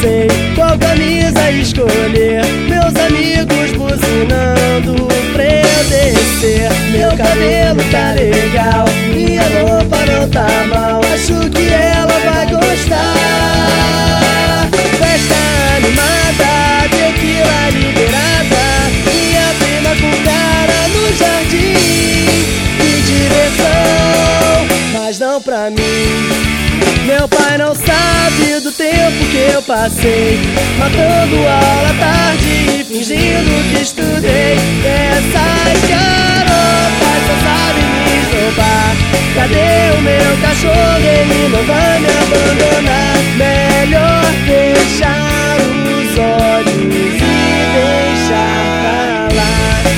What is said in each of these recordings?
sei qual camisa escolher. Meus amigos buzinando pra eu descer. Meu cabelo tá legal, minha roupa não tá mal, acho que ela vai gostar. Festa animada, tequila liberada, minha prima com cara no jardim. Que direção, mas não pra mim. Meu pai não sabe do tempo que eu passei, matando aula à tarde e fingindo que estudei. Essas garotas só sabem me roubar. Cadê o meu cachorro? Ele não vai me abandonar. Melhor fechar os olhos e deixar pra lá.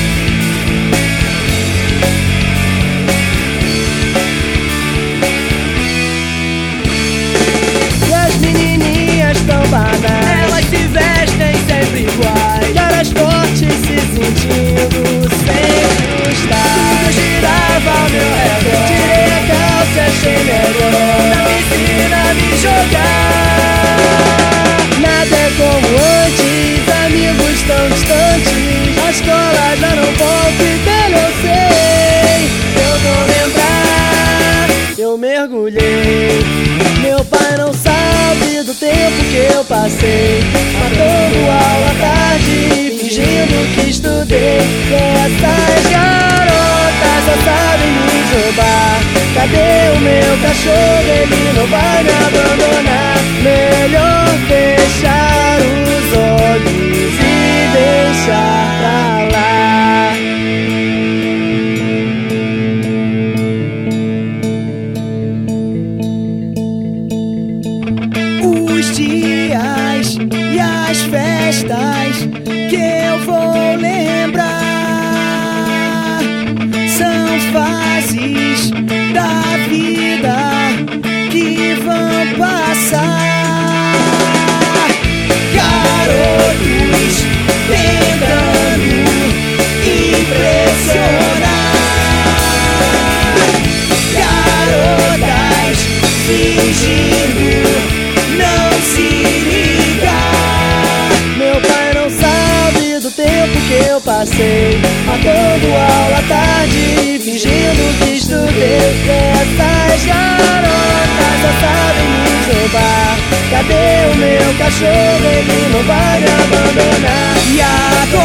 Elas se vestem sempre iguais, caras fortes se sentindo sem gostar. Tudo girava ao meu redor, tirei a calça, achei melhor na piscina me jogar. Nada é como antes, amigos tão distantes, a escola já não volta e bem eu sei. Eu vou lembrar, eu mergulhei. Meu pai não sabe do tempo que eu passei, matando aula à tarde e fingindo que estudei. Essas garotas só sabem me roubar. Cadê o meu cachorro? Ele não vai me abandonar. Melhor fechar os olhos e deixar pra lá. Os dias e as festas que eu vou lembrar são fases da vida que vão passar. Garotos tentando impressionar, garotas fingindo não se ligar. Meu pai não sabe do tempo que eu passei, matando aula à tarde e fingindo que estudei. Essas garotas só sabem me roubar. Cadê o meu cachorro? Ele não vai me abandonar. E a